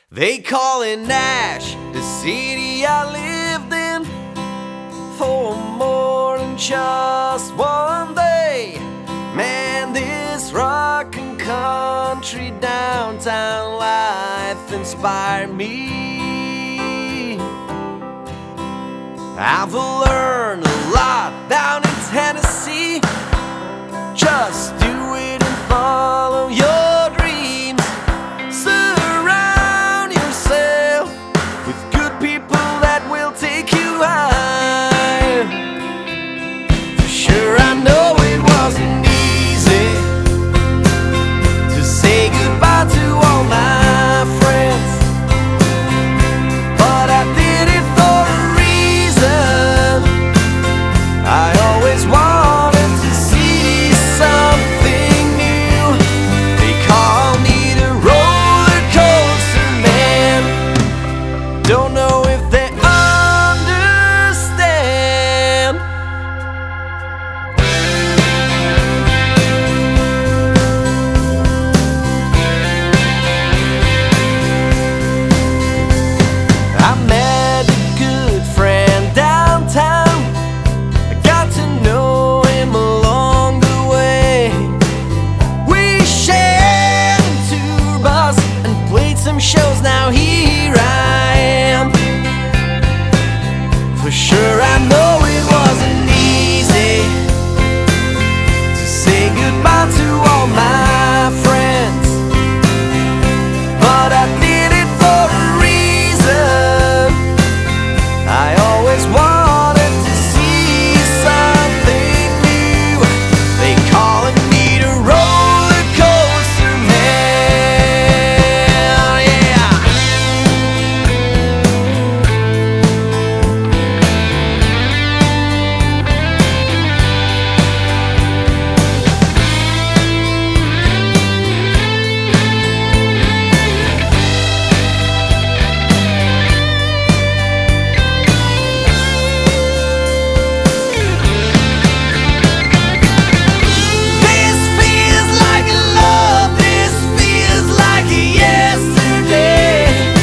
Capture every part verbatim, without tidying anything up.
They call it Nash, the city I lived in, for more than just one day. Man, this rockin' country downtown life inspired me. I've learned a lot down in Tennessee. Just do it and follow your dreams. Surround yourself with good people that will take you high. For sure, I know it wasn't easy to say goodbye to all my friends, but I did it for a reason. I always wanted to see something new. They call me the roller coaster man. Don't know if they understand. I met a good friend downtown. I got to know him along the way. We shared a tour bus and played some shows. Now here I am. For sure, I know it wasn't easy to say goodbye to all my friends, but I did it for a reason. I always wanted to see something new. They calling me the roller coaster man, yeah. This feels like love, this feels like yesterday.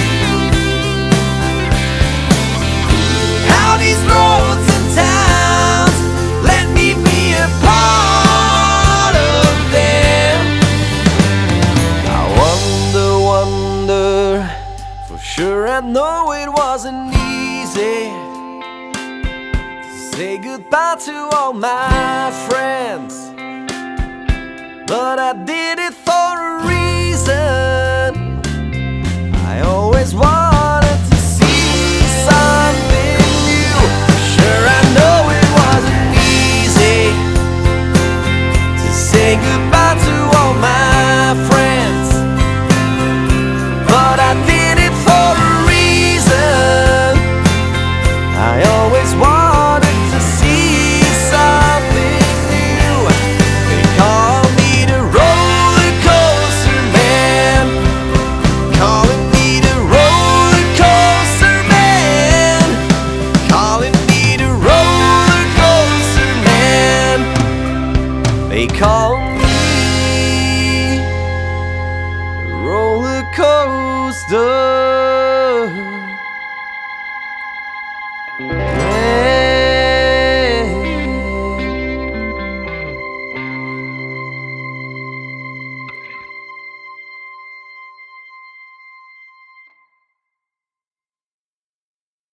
How these roads and towns let me be a part of them. I wonder, wonder, for sure I know it wasn't easy to say goodbye to all my friends, but I did it for a reason. I always wanted to see something new. Sure, I know it wasn't easy to say goodbye to all my friends, but I did it for a reason. I always wanted to see something new. They call me the roller coaster man. Calling me the roller coaster man. Calling me the roller coaster man. They call me the roller coaster